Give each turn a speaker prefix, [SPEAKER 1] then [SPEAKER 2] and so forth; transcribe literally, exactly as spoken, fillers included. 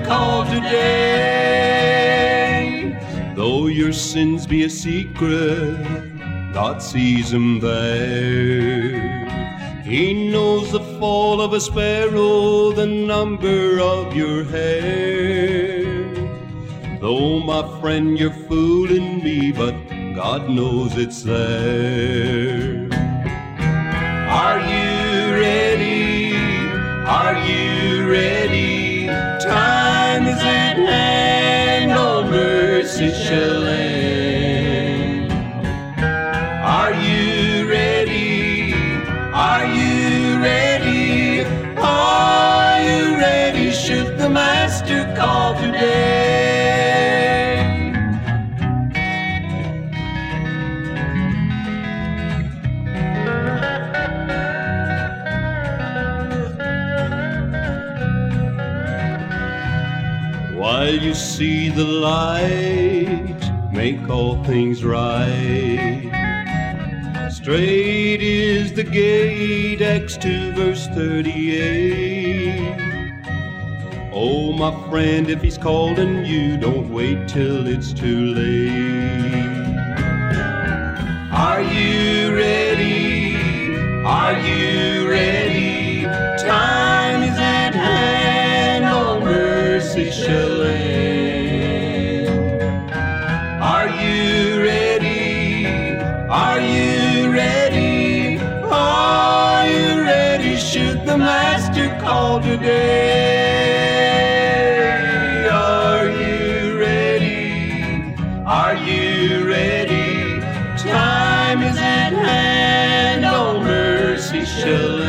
[SPEAKER 1] call today. Though your sins be a secret, God sees them there. He knows the fall of a sparrow, the number of your hair. Though, my friend, you're fooling me, but God knows it's there. Are you ready? Are you ready? Time is at hand, all mercy shall end. Are you ready? Are you ready? Are you ready? Should the Master call today? While you see the light, make all things right. Straight is the gate, Acts two verse thirty-eight. Oh, my friend, if he's calling you, don't wait till it's too late. Are you ready? Are you ready? Time is at hand, all mercy shall end. Are you ready? Are you ready? Are you ready? Should the Master call today? Are you ready? Are you ready? Time is at hand, all mercy shall